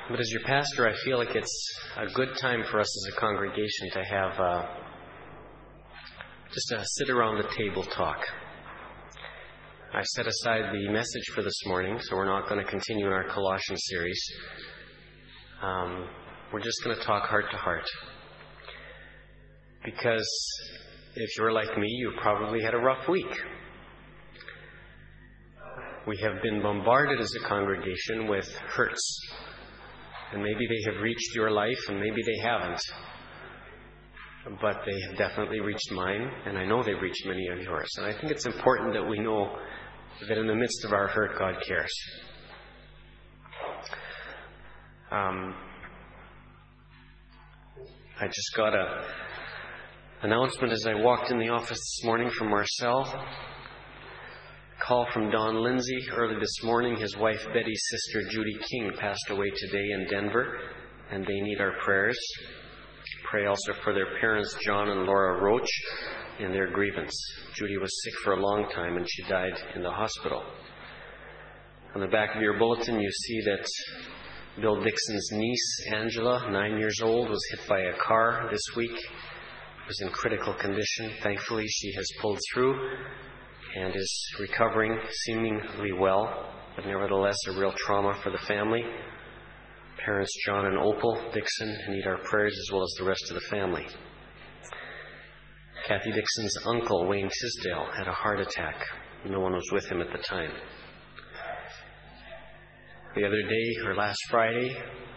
But as your pastor, I feel like it's a good time for us as a congregation to have just a sit around the table talk. I set aside the message for this morning, so we're not going to continue in our Colossians series. We're just going to talk heart to heart. Because if you're like me, you probably had a rough week. We have been bombarded as a congregation with hurts. And maybe they have reached your life, and maybe they haven't. But they have definitely reached mine, and I know they've reached many of yours. And I think it's important that we know that in the midst of our hurt, God cares. I just got an announcement as I walked in the office this morning from Marcel. Call from Don Lindsay early this morning. His wife Betty's sister Judy King passed away today in Denver, and they need our prayers. Pray also for their parents John and Laura Roach in their grievance. Judy was sick for a long time and she died in the hospital. On the back of your bulletin you see that Bill Dixon's niece Angela, 9 years old, was hit by a car this week. Was in critical condition. Thankfully she has pulled through and is recovering seemingly well, but nevertheless a real trauma for the family. Parents John and Opal Dixon need our prayers as well as the rest of the family. Kathy Dixon's uncle, Wayne Tisdale, had a heart attack. No one was with him at the time. The other day, or last Friday,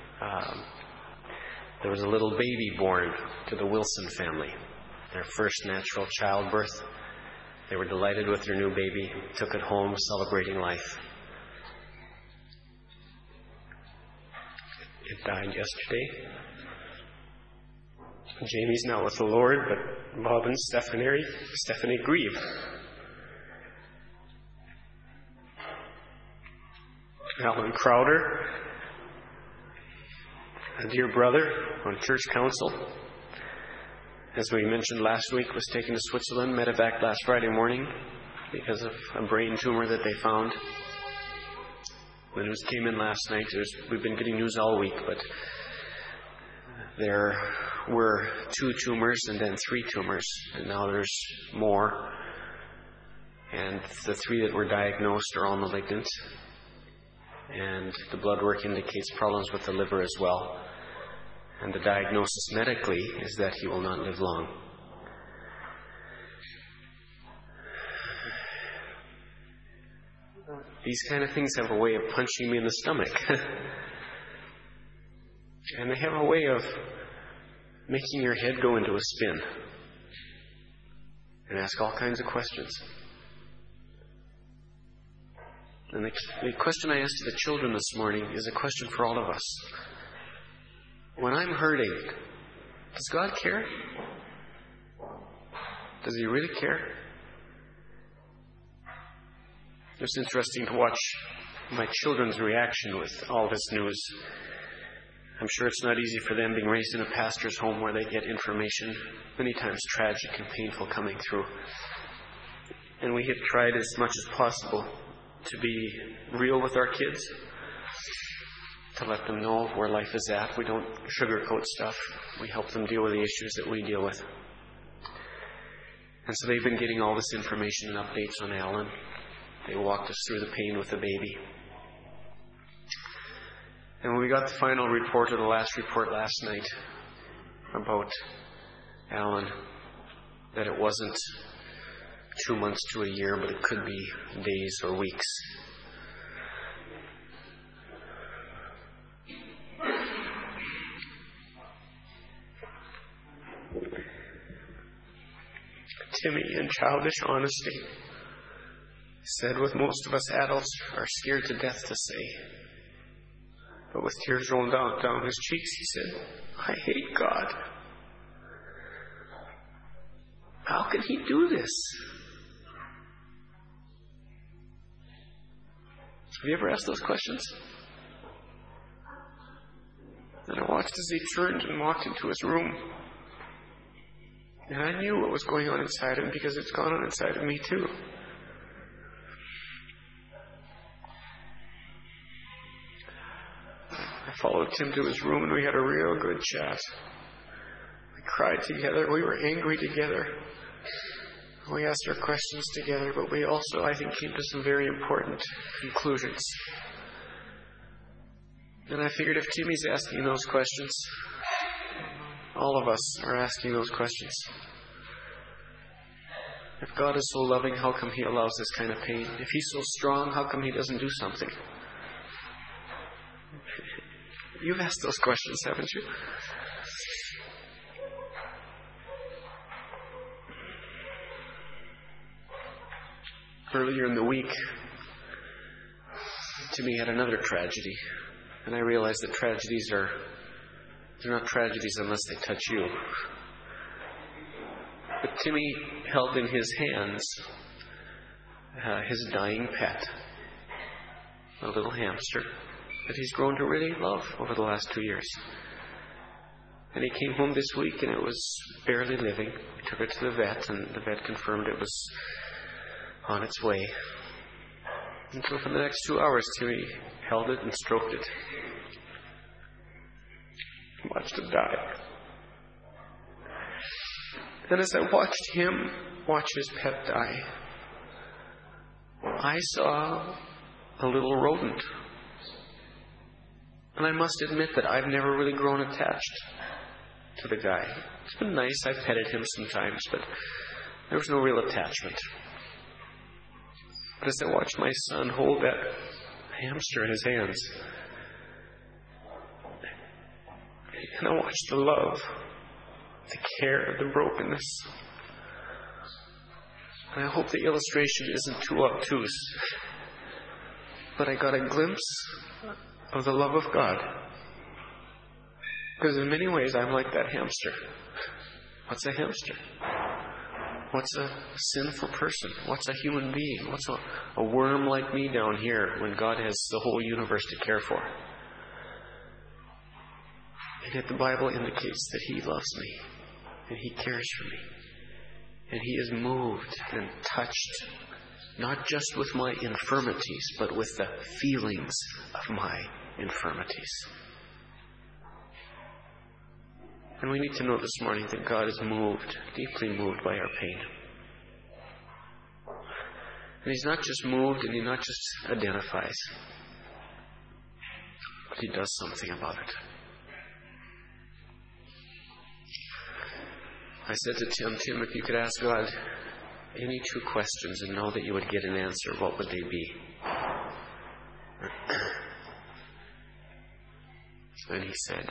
there was a little baby born to the Wilson family. Their first natural childbirth. They were delighted with their new baby, took it home, celebrating life. It died yesterday. Jamie's now with the Lord, but Bob and Stephanie grieve. Alan Crowder, a dear brother on church council, as we mentioned last week, was taken to Switzerland, medevac last Friday morning because of a brain tumor that they found. The news came in last night. We've been getting news all week, but there were 2 tumors and then 3 tumors, and now there's more. And the 3 that were diagnosed are all malignant, and the blood work indicates problems with the liver as well. And the diagnosis medically is that he will not live long. These kind of things have a way of punching me in the stomach. And they have a way of making your head go into a spin and ask all kinds of questions. And the question I asked to the children this morning is a question for all of us. When I'm hurting, does God care? Does He really care? It's interesting to watch my children's reaction with all this news. I'm sure it's not easy for them being raised in a pastor's home where they get information many times tragic and painful coming through. And we have tried as much as possible to be real with our kids, to let them know where life is at. We don't sugarcoat stuff. We help them deal with the issues that we deal with. And so they've been getting all this information and updates on Alan. They walked us through the pain with the baby. And when we got the final report, or the last report last night, about Alan, that it wasn't 2 months to a year, but it could be days or weeks. Timmy, in childish honesty, said what most of us adults are scared to death to say. But with tears rolling down his cheeks, he said, I hate God. How can He do this? Have you ever asked those questions? And I watched as he turned and walked into his room. And I knew what was going on inside him because it's gone on inside of me too. I I followed Tim to his room and we had a real good chat. We cried together. We were angry together. We asked our questions together, but we also, I think, came to some very important conclusions. And I figured if Timmy's asking those questions, all of us are asking those questions. If God is so loving, how come He allows this kind of pain? If He's so strong, how come He doesn't do something? You've asked those questions, haven't you? Earlier in the week, Timmy had another tragedy. And I realized that tragedies they're not tragedies unless they touch you. But Timmy held in his hands his dying pet, a little hamster that he's grown to really love over the last 2 years. And he came home this week and it was barely living. We took it to the vet and the vet confirmed it was on its way. And so for the next 2 hours, Timmy held it and stroked it. Watched it die. And as I watched him watch his pet die, I saw a little rodent. And I must admit that I've never really grown attached to the guy. It's been nice. I petted him sometimes, but there was no real attachment. But as I watched my son hold that hamster in his hands, and I watched the love, the care, the brokenness, and I hope the illustration isn't too obtuse, but I got a glimpse of the love of God. Because in many ways I'm like that hamster. What's a hamster? What's a sinful person? What's a human being? What's a worm like me down here when God has the whole universe to care for? And yet the Bible indicates that He loves me and He cares for me. And He is moved and touched, not just with my infirmities, but with the feelings of my infirmities. And we need to know this morning that God is moved, deeply moved by our pain. And He's not just moved and He not just identifies, but He does something about it. I said to Tim, if you could ask God any 2 questions and know that you would get an answer, what would they be? And he said,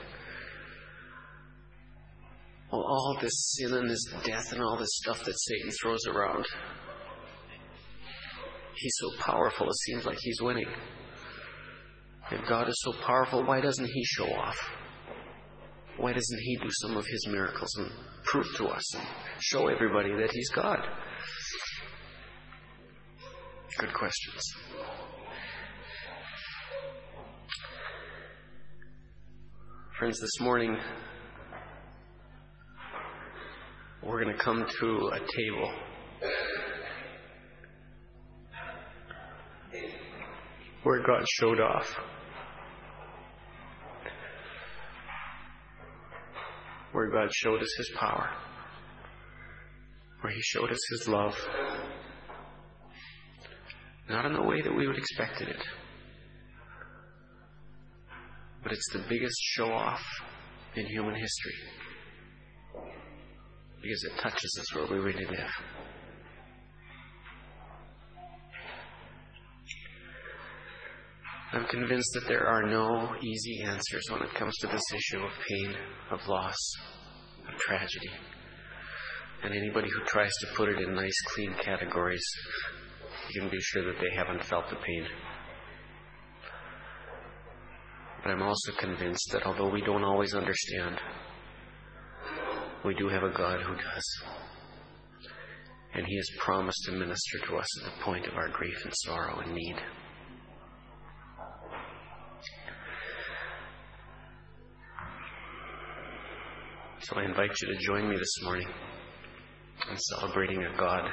well, all this sin and this death and all this stuff that Satan throws around, he's so powerful, it seems like he's winning. If God is so powerful, why doesn't He show off? Why doesn't He do some of His miracles and prove to us and show everybody that He's God? Good questions. Friends, this morning we're going to come to a table where God showed off. Where God showed us His power. Where He showed us His love. Not in the way that we would expected it. But it's the biggest show-off in human history. Because it touches us where we really live. I'm convinced that there are no easy answers when it comes to this issue of pain, of loss, of tragedy. And anybody who tries to put it in nice, clean categories, you can be sure that they haven't felt the pain. But I'm also convinced that although we don't always understand, we do have a God who does. And He has promised to minister to us at the point of our grief and sorrow and need. So I invite you to join me this morning in celebrating a God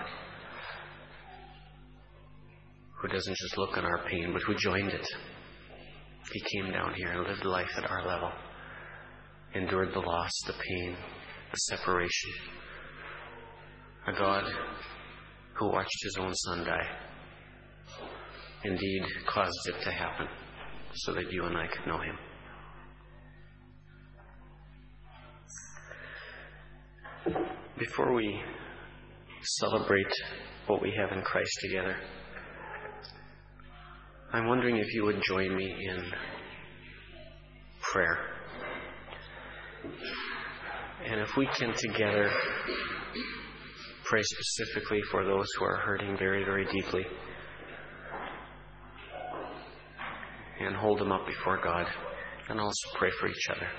who doesn't just look on our pain, but who joined it He came down here and lived life at our level, endured the loss, the pain, the separation. A God who watched His own Son die, indeed caused it to happen so that you and I could know Him. Before we celebrate what we have in Christ together, I'm wondering if you would join me in prayer. And if we can together pray specifically for those who are hurting very, very deeply, and hold them up before God, and also pray for each other.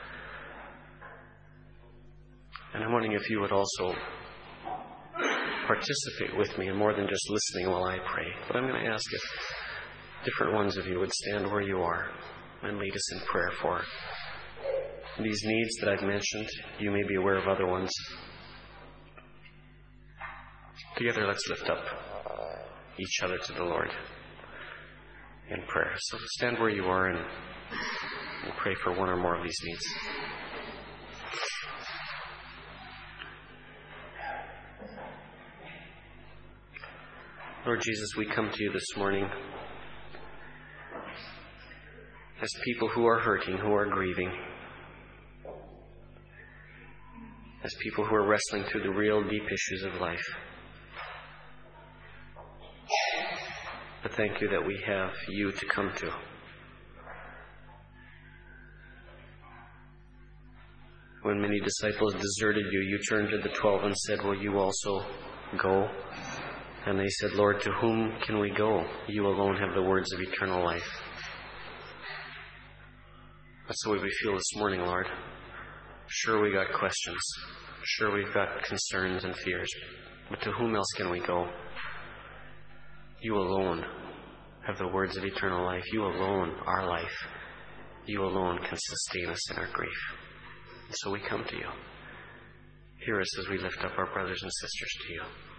And I'm wondering if you would also participate with me, and more than just listening while I pray. But I'm going to ask if different ones of you would stand where you are and lead us in prayer for these needs that I've mentioned. You may be aware of other ones. Together, let's lift up each other to the Lord in prayer. So stand where you are and pray for one or more of these needs. Lord Jesus, we come to you this morning as people who are hurting, who are grieving, as people who are wrestling through the real deep issues of life. But thank you that we have you to come to. When many disciples deserted you, you turned to the 12 and said, will you also go? And they said, Lord, to whom can we go? You alone have the words of eternal life. That's the way we feel this morning, Lord. Sure, we got questions. Sure, we've got concerns and fears. But to whom else can we go? You alone have the words of eternal life. You alone are life. You alone can sustain us in our grief. And so we come to you. Hear us as we lift up our brothers and sisters to you.